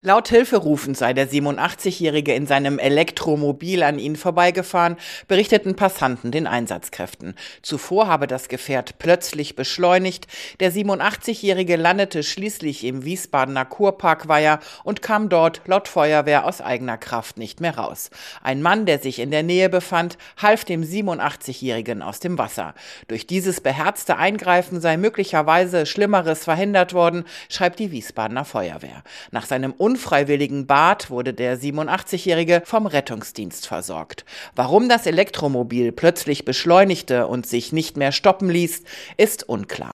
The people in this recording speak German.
Laut Hilferufen sei der 87-Jährige in seinem Elektromobil an ihnen vorbeigefahren, berichteten Passanten den Einsatzkräften. Zuvor habe das Gefährt plötzlich beschleunigt. Der 87-Jährige landete schließlich im Wiesbadener Kurparkweiher und kam dort laut Feuerwehr aus eigener Kraft nicht mehr raus. Ein Mann, der sich in der Nähe befand, half dem 87-Jährigen aus dem Wasser. Durch dieses beherzte Eingreifen sei möglicherweise Schlimmeres verhindert worden, schreibt die Wiesbadener Feuerwehr. Nach seinem unfreiwilligen Bad wurde der 87-Jährige vom Rettungsdienst versorgt. Warum das Elektromobil plötzlich beschleunigte und sich nicht mehr stoppen ließ, ist unklar.